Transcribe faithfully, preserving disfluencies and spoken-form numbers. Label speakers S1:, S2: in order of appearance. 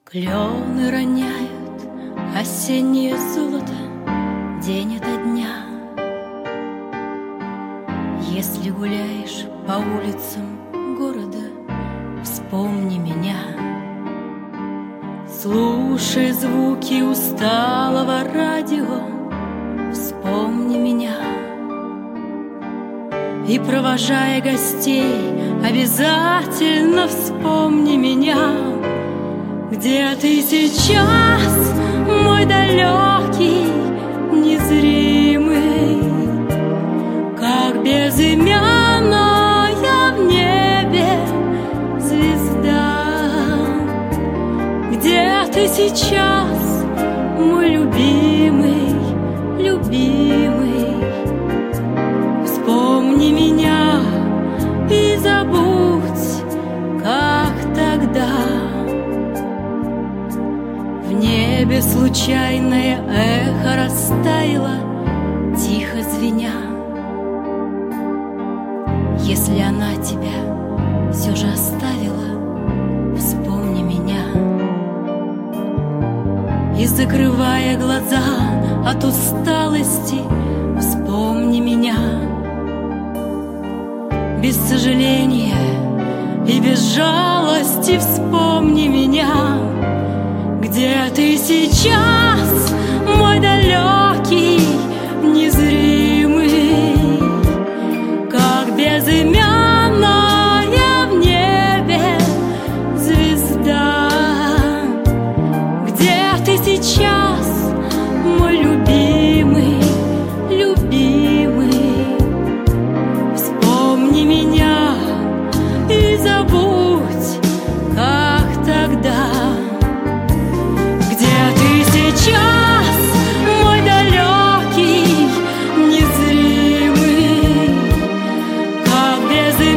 S1: Клены роняют осеннее золото день ото дня. Если гуляешь по улицам города, вспомни меня. Слушай звуки усталого радио, вспомни меня. И, провожая гостей, обязательно вспомни меня. Где ты сейчас, мой далекий, незримый, как безымянная в небе звезда? Где ты сейчас, мой любимый, любимый? Вспомни меня и забудь, как тогда. В небе случайное эхо растаяло, тихо звеня. Если она тебя все же оставила, вспомни меня. И, закрывая глаза от усталости, вспомни меня. Без сожаления и без жалости вспомни меня. Где ты сейчас, мой далекий, незримый, как безымянная в небе звезда? Где ты сейчас, мой любимый, любимый? Вспомни меня и забудь, как тогда. Сейчас, мой далекий, незримый, как без